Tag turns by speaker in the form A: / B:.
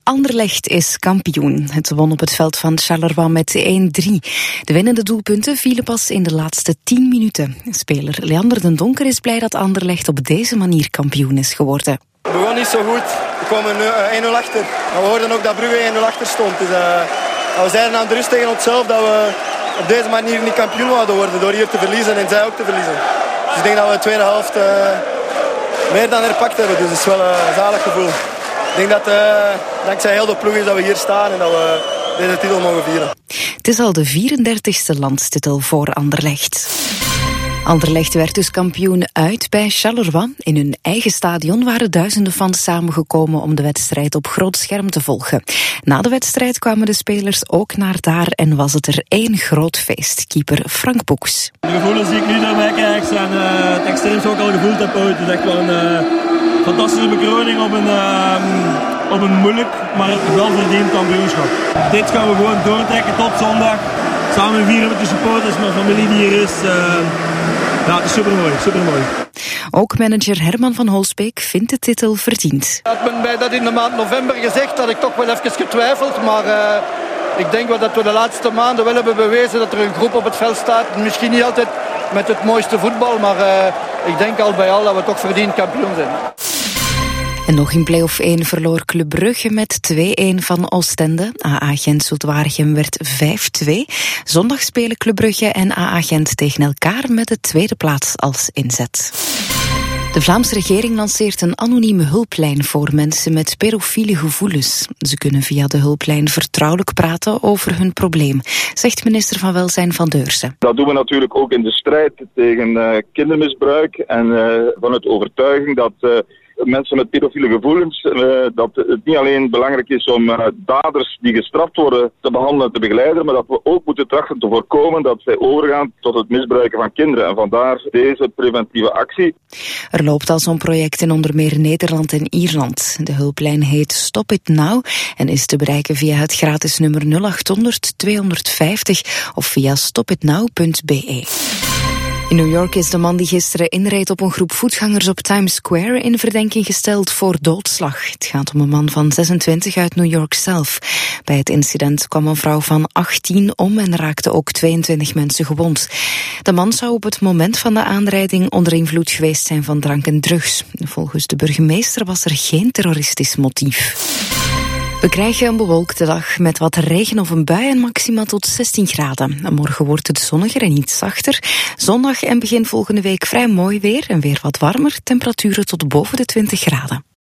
A: Anderlecht is kampioen. Het won op het veld van Charleroi met 1-3. De winnende doelpunten vielen pas in de laatste 10 minuten. Speler Leander den Donker is blij dat Anderlecht op deze manier kampioen is geworden.
B: Het begon niet zo goed. We kwamen 1-0 achter. Maar we hoorden ook dat Brugge 1-0 achter stond. Dus, we zeiden aan de rust tegen onszelf dat we op deze manier niet kampioen zouden worden door hier te verliezen en zij ook te verliezen. Dus ik denk dat we de tweede helft meer dan herpakt hebben. Dus het is wel een zalig gevoel. Ik denk dat dankzij heel de ploeg is dat we hier staan en dat we deze titel mogen vieren.
A: Het is al de 34e landstitel voor Anderlecht. Anderlecht werd dus kampioen uit bij Charleroi. In hun eigen stadion waren duizenden fans samengekomen om de wedstrijd op groot scherm te volgen. Na de wedstrijd kwamen de spelers ook naar daar en was het er één groot feest. Keeper Frank Boeks.
C: De gevoelens die ik nu daarbij krijg zijn het extreemste ook al gevoeld heb ooit. Het is echt wel een fantastische bekroning op een moeilijk, maar wel verdiend kampioenschap. Dit gaan we gewoon doortrekken tot zondag. Samen vieren met de supporters, mijn familie die hier is. Ja, het is supermooi, supermooi.
A: Ook manager Herman van Holsbeek vindt de titel verdiend.
D: Ik had mij dat in de maand november gezegd, dat ik toch wel even getwijfeld. Maar ik denk wel dat we de laatste maanden wel hebben bewezen dat er een groep op het veld staat. Misschien niet altijd met het mooiste voetbal, maar ik denk al bij al dat we toch verdiend kampioen zijn.
A: En nog in play-off 1 verloor Club Brugge met 2-1 van Oostende. AA Gent Waregem werd 5-2. Zondag spelen Club Brugge en AA Gent tegen elkaar met de tweede plaats als inzet. De Vlaamse regering lanceert een anonieme hulplijn voor mensen met pedofiele gevoelens. Ze kunnen via de hulplijn vertrouwelijk praten over hun probleem, zegt minister van Welzijn Van Deurse.
E: Dat doen we natuurlijk ook in de strijd tegen kindermisbruik en vanuit overtuiging dat mensen met pedofiele gevoelens, dat het niet alleen belangrijk is om daders die gestraft worden te behandelen en te begeleiden, maar dat we ook moeten trachten te voorkomen dat zij overgaan tot het misbruiken van kinderen. En vandaar deze preventieve actie.
A: Er loopt al zo'n project in onder meer Nederland en Ierland. De hulplijn heet Stop It Now en is te bereiken via het gratis nummer 0800 250 of via stopitnow.be. In New York is de man die gisteren inreed op een groep voetgangers op Times Square in verdenking gesteld voor doodslag. Het gaat om een man van 26 uit New York zelf. Bij het incident kwam een vrouw van 18 om en raakten ook 22 mensen gewond. De man zou op het moment van de aanrijding onder invloed geweest zijn van drank en drugs. Volgens de burgemeester was er geen terroristisch motief. We krijgen een bewolkte dag met wat regen of een bui en maxima tot 16 graden. Morgen wordt het zonniger en iets zachter. Zondag en begin volgende week vrij mooi weer en weer wat warmer. Temperaturen tot boven de 20 graden.